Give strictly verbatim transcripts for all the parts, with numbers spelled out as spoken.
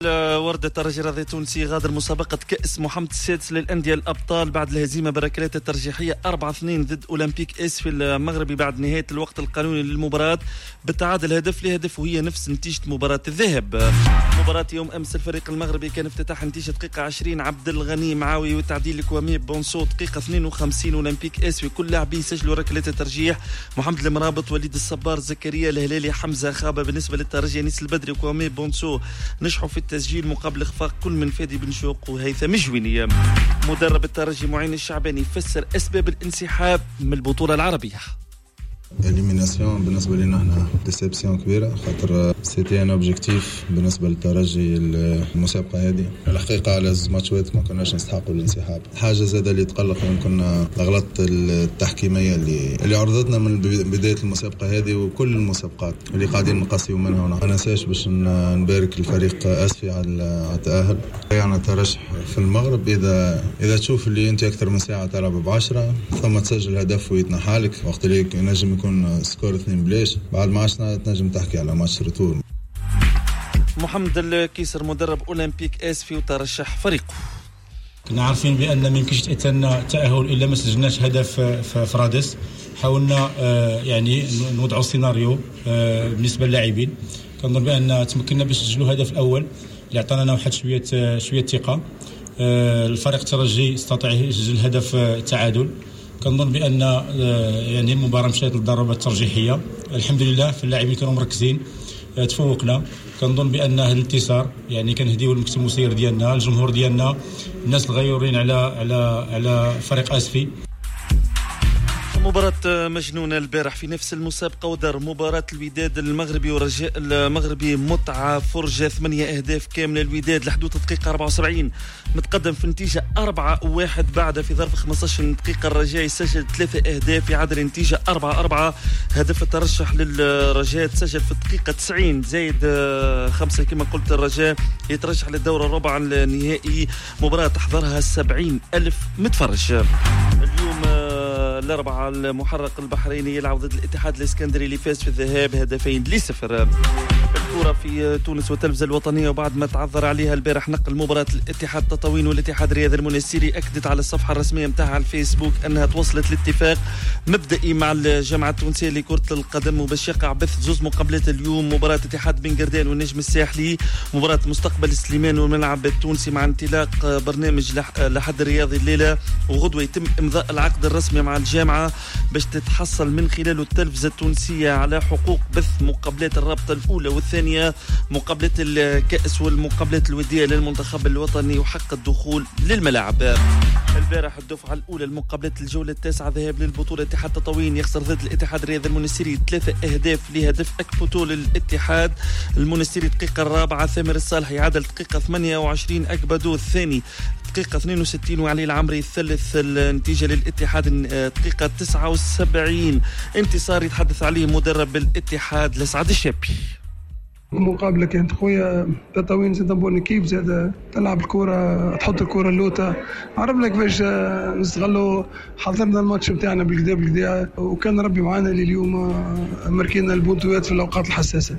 وردة الترجي الرياضي التونسي غادر مسابقة كأس محمد السادس للأندية الأبطال بعد الهزيمة بركلات الترجيحية أربعة اثنين ضد أولمبيك إس في المغربي بعد نهاية الوقت القانوني للمباراة بالتعادل هدف لهدف، وهي نفس نتيجة مباراة الذهاب. مباراة يوم أمس الفريق المغربي كان افتتاح نتيجة دقيقة عشرين عبد الغني معاوي وتعديل لكوامي بونسو دقيقة اثنين وخمسين أولمبيك إس في كل لاعبين سجلوا ركلات الترجيح. محمد المرابط، وليد الصبار، زكريا الهلالي، حمزة خابة. بالنسبة للترجي أنيس البدري وكوامي بونسو نجحوا في التسجيل مقابل اخفاق كل من فادي بن شوق وهيثم جويني. مدرب الترجي معين الشعباني فسر اسباب الانسحاب من البطوله العربيه. اليميناسيون بالنسبه لنا احنا ديسيبسيون كبيره، خاطر سيتي ان اوبجيكتيف بالنسبه للترجي المسابقه هذه. الحقيقه على زوج ماتشات ما كناش نستحقوا الانسحاب. حاجه زاده اللي تقلق يمكن الاغلاط التحكيميه اللي اللي عرضتنا من بدايه المسابقه هذه وكل المسابقات اللي قاعدين نقصيوا منها. ما ننساش باش نبارك الفريق اسفي على التاهل. يعني ترشح في المغرب اذا اذا تشوف اللي انت اكثر من ساعه تلعب بعشرة ثم تسجل هدف ويتنحى لك وقت اللي ينجم يكون سكور اثنين بلاش، بعد ما عشنا تنجم تحكي على ماتش ريتور. محمد الكيسر مدرب أولمبيك إس وترشح فريقه. كنا عارفين بأن ما يمكنش تأتينا تأهل إلا ما سجلناش هدف في رادس. حاولنا يعني نوضعوا سيناريو بالنسبة للاعبين، كنظن بأن تمكنا باش نسجلوا هدف الأول اللي عطانا واحد شوية شوية ثقة. الفريق الترجي استطاع يسجل هدف تعادل. كنظن بان يعني المباراه مشات للضربات الترجيحيه، الحمد لله في اللاعبين كانوا مركزين، تفوقنا. كنظن بان هذا الانتصار يعني كنهديو المكتب المسير ديالنا، الجمهور ديالنا، الناس الغيورين على على على فريق اسفي. مباراة مجنونة البارح في نفس المسابقة، ودار مباراة الوداد المغربي ورجاء المغربي متعة فرجة ثمانية أهداف كاملة. الوداد لحدود الدقيقة أربعة وسبعين متقدم في النتيجة أربعة واحد، بعد في ظرف خمسة عشر دقيقة الرجاء يسجل ثلاثة أهداف يعادل النتيجة أربعة أربعة. هدف الترشح للرجاء تسجل في الدقيقة تسعين زائد خمسة كما قلت. الرجاء يترشح للدور الربع النهائي، مباراة تحضرها سبعين ألف متفرج. اليوم الأربعاء المحرق البحريني يلعب ضد الاتحاد الإسكندري اللي فاز في الذهاب هدفين لصفر. الكرة في تونس والتلفزة الوطنية، وبعد ما تعذر عليها البارح نقل مباراة الاتحاد تطاوين والاتحاد الرياضي المنستيري، أكدت على الصفحة الرسمية متاعها على الفيسبوك أنها توصلت لاتفاق مبدئي مع الجامعة التونسية لكرة القدم، وباش يقع بث زوز مقابلات اليوم. مباراة اتحاد بن قردان والنجم الساحلي، مباراة مستقبل سليمان والملعب التونسي، مع انطلاق برنامج لحد الرياضي الليلة. وغدوة يتم إمضاء العقد الرسمي مع الجامعة باش تتحصل من خلاله التلفزة التونسية على حقوق بث مقابلات الرابطة الأولى والثانية، مقابلات الكأس والمقابلات الودية للمنتخب الوطني، وحق الدخول للملاعب. البارح الدفعة الأولى المقابلات الجولة التاسعة ذهاب للبطولة اتحاد تطاوين يخسر ضد الاتحاد الرياضي المنستيري ثلاثة أهداف لهدف أكبوتو للاتحاد المنستيري. الدقيقة الرابعة ثامر الصالح يعادل دقيقة ثمانية وعشرين أكبادو الثاني دقيقة اثنين وستين، وعلي العمري الثالث. النتيجة للاتحاد دقيقة تسعة وسبعين، انتصار يتحدث عليه مدرب الاتحاد لسعد الشابي. المقابله كانت خويا تطاوين زاد بون كيف زاد تلعب الكره، تحط الكره اللوطه. عرفنا كيفاش نستغلوا، حضرنا الماتش نتاعنا بالكدا بالكدا، وكان ربي معانا اللي اليوم مركينا البونتوات في الاوقات الحساسه.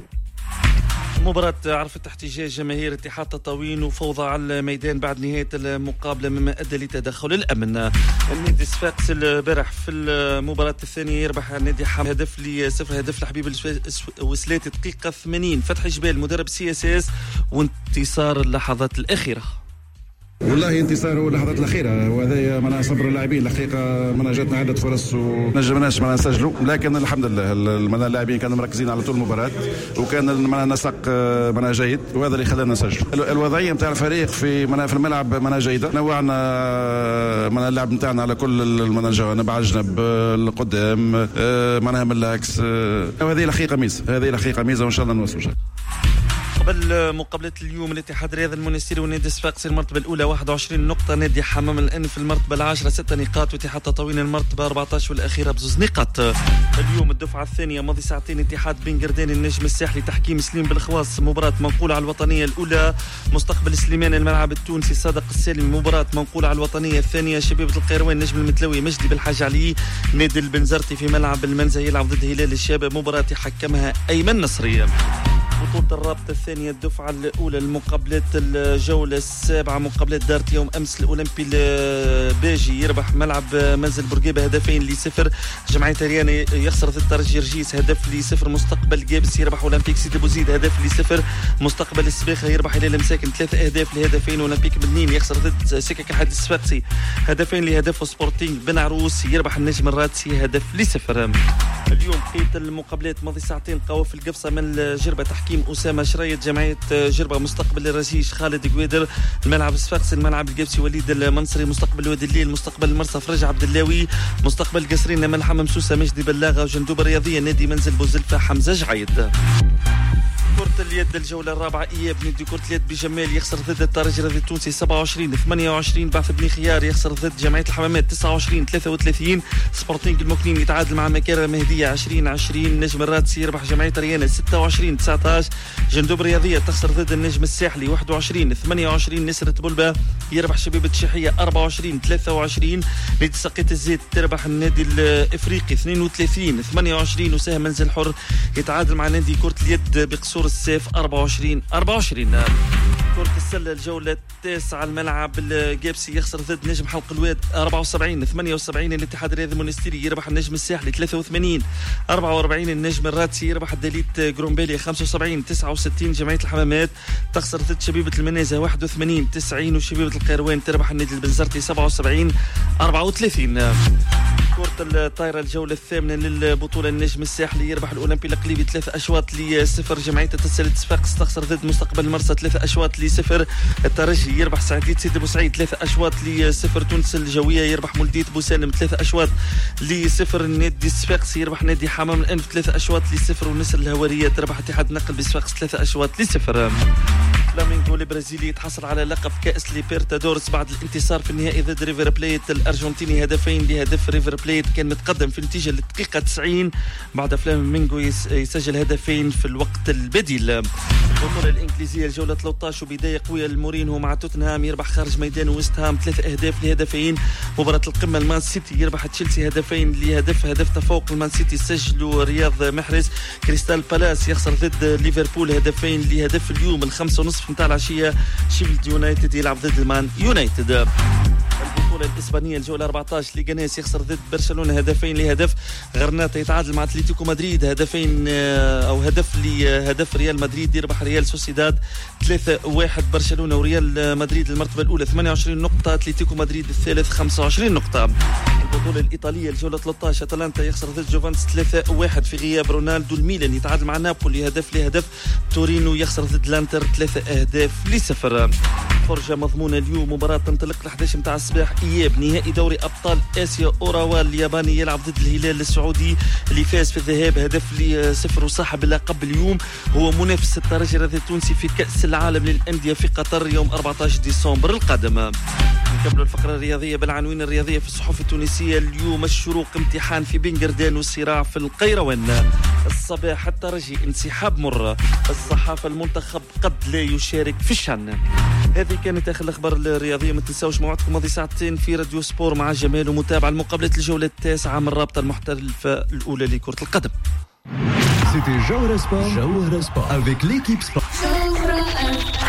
مباراة عرفت احتجاج جماهير اتحاد تطاوين وفوضى على الميدان بعد نهاية المقابلة مما أدى لتدخل الأمن. النادي صفاقس البارح في المباراة الثانية يربح النادي حام هدف لصفر، هدف لحبيب الوسلاتي دقيقة ثمانين. فتحي جبال مدرب سي اس اس، وانتصار اللحظات الأخيرة. والله انتصار هو اللحظات الاخيره، وهذا معناها صبر اللاعبين. الحقيقه معناها جاتنا عده فرص ونجمناش معناها نسجلوا، لكن الحمد لله معناها اللاعبين كانوا مركزين على طول المباراه، وكان معناها نسق معناها جيد، وهذا اللي خلانا نسجل. الوضعيه نتاع الفريق في معناها في الملعب معناها جيده، نوعنا معناها اللعب نتاعنا على كل معناها جوانب، على الجنب القدام معناها من العكس، وهذه الحقيقه ميزه، هذه الحقيقه ميزه، وان شاء الله نوصلوا. قبل مقابلة اليوم الاتحاد الرياضي المنستيري ونادي صفاقسي المرتبة الأولى واحد وعشرين نقطة، نادي حمام الآن في المرتبة العاشرة ستة نقاط، واتحاد تطاوين المرتبة أربعة عشر والأخيرة بزوز نقاط. اليوم الدفعة الثانية ماضي ساعتين اتحاد بن قردان النجم الساحلي تحكيم سليم بالخواص، مباراة منقولة على الوطنية الأولى مستقبل سليمان الملعب التونسي صادق السالمي، مباراة منقولة على الوطنية الثانية شبيبة القيروان نجم المتلوي مجدي بالحاج علي، نادي البنزرتي في ملعب المنزه يلعب ضد هلال الشابة، مباراة يحكمها أيمن نصري. بطولة الرابطة الثانية الدفعة الأولى المقابلات الجولة السابعة مقابلات دارت يوم أمس الأولمبي الباجي يربح ملعب منزل بورقيبة هدفين لصفر. جمعية ريانة يخسر ضد الترجي رجيس هدف لصفر. مستقبل جابس يربح أولمبيك سيدي بوزيد هدف لصفر. مستقبل السباخة يربح هلال مساكن ثلاثة أهداف لهدفين. أولمبيك بنين يخسر ضد سكك الحديث الصفاقسي هدفين لهدف. سبورتينغ بن عروس يربح النجم الرادسي هدف لصفر. اليوم بقيت المقابلات ماضي ساعتين قوافل القفصة من الجربة تحكيم أسامة شريط. جمعية جربة مستقبل الرجيش خالد قويدر. الملعب الصفاقسي الملعب القبسي وليد المنصري. مستقبل وادي الليل مستقبل المرصف رجع عبد اللاوي. مستقبل قصرين ملحم ممسوسة مجدي بلاغة. وجندوب الرياضية نادي منزل بوزلفة حمزة جعيد. كرة اليد الجولة الرابعة إياب نادي كرة اليد بجمال يخسر ضد الترجي الرياضي التونسي سبعة وعشرين ثمانية وعشرين. بعث بن خيار يخسر ضد جمعية الحمامات تسعة وعشرين ثلاثة وثلاثين. سبورتينغ المكنين يتعادل مع مكارة مهدية عشرين عشرين. نجم الرادسي يربح جمعية ريانة ستة وعشرين تسعة عشر. جندوب الرياضية تخسر ضد النجم الساحلي واحد وعشرين ثمانية وعشرين. نسرة بلبة يربح شبيبة الشيحية أربعة وعشرين ثلاثة وعشرين. نادي سقيت الزيت تربح النادي الإفريقي اثنين وثلاثين ثمانية وعشرين. وسهم منزل حر يتعادل مع نادي كرة اليد بقصور السيف أربعة وعشرين أربعة وعشرين. كرة السلة الجولة التاسعة الملعب القابسي يخسر ضد نجم حلق الواد أربعة وسبعين ثمانية وسبعين. الاتحاد الرياضي المونستيري يربح النجم الساحلي ثلاثة وثمانين أربعة وأربعين. النجم الرادسي يربح الدليت جرومبيلي خمسة وسبعين تسعة وستين. جمعية الحمامات تخسر ضد شبيبة المنازة واحد وثمانين تسعين. وشبيبة القيروان تربح النادي البنزرتي سبعة وسبعين أربعة وثلاثين. كرة الطايرة الجولة الثامنة للبطولة النجم الساحلي يربح الأولمبي الإقليمي ثلاثة أشواط لصفر. جمعية التسلل صفاقس تخسر ضد مستقبل المرسى ثلاثة أشواط لصفر. الترجي يربح سعدية سيدي بوسعيد ثلاثة أشواط لصفر. تونس الجوية يربح مولدية بوسالم ثلاثة أشواط لصفر. النادي الصفاقسي يربح نادي حمام الأنف ثلاثة أشواط لصفر. والنسر الهوارية تربح اتحاد نقل بصفاقس ثلاثة أشواط لصفر. فلامينغو البرازيلي يتحصل على لقب كأس ليبرتادورس بعد الانتصار في النهائي ضد ريفر بليت الأرجنتيني هدفين لهدف. ريفر بليت كان متقدم في النتيجة للدقيقة تسعين بعد فلامينغو يسجل هدفين في الوقت البديل. البطولة الإنجليزية الجولة ثلاثة عشر وبداية قوية لمورينهو مع توتنهام يربح خارج ميدان ويست هام ثلاثة أهداف لهدفين. مباراة القمة المان سيتي يربح تشيلسي هدفين لهدف. هدف تفوق المان سيتي سجلوا رياض محرز. كريستال بالاس يخسر ضد ليفربول هدفين لهدف. اليوم الخمسة ونصف متاع العشية شيفيلد يونايتد يلعب ضد المان يونايتد. البطولة الإسبانية الجولة أربعة عشر ليغانيس يخسر ضد برشلونة هدفين لهدف. غرناطة يتعادل مع أتلتيكو مدريد هدفين أو هدف لهدف. ريال مدريد يربح ريال سوسيداد ثلاثة واحد. برشلونة وريال مدريد المرتبة الأولى ثمانية وعشرين نقطة. أتلتيكو مدريد الثالث خمسة وعشرين نقطة. البطولة الإيطالية الجولة ثلاثة عشر أتلانتا يخسر ضد جوفنتوس ثلاثة واحد في غياب رونالدو. الميلان يتعادل مع نابولي هدف لهدف. تورينو يخسر ضد لانتر ثلاثة أهداف لصفر. فرجة مضمونة اليوم مباراة تنطلق الأحد عشر متاع الصباح إياب نهائي دوري أبطال آسيا. أوراوا الياباني يلعب ضد الهلال السعودي اللي فاز في الذهاب هدف لصفر. وصاحب اللقب اليوم هو منافس الترجي الرياضي التونسي في كأس العالم للأندية في قطر يوم أربعة عشر ديسمبر القادم. نكمل الفقرة الرياضية بالعناوين الرياضية في الصحف التونسية اليوم. الشروق امتحان في بنجردان والصراع في القيروان. الصباح الترجي انسحاب مرة. الصحافة المنتخب قد لا يشارك في الشان. هذه كانت آخر الأخبار الرياضية. ما تنساوش موعدكم ماضي ساعتين في راديو سبور مع جمال ومتابعة المقابلة الجولة التاسعة من الرابطة المحترفة الأولى لكرة القدم. C'était Jawhara Sport, Jawhara Sport avec l'équipe sport.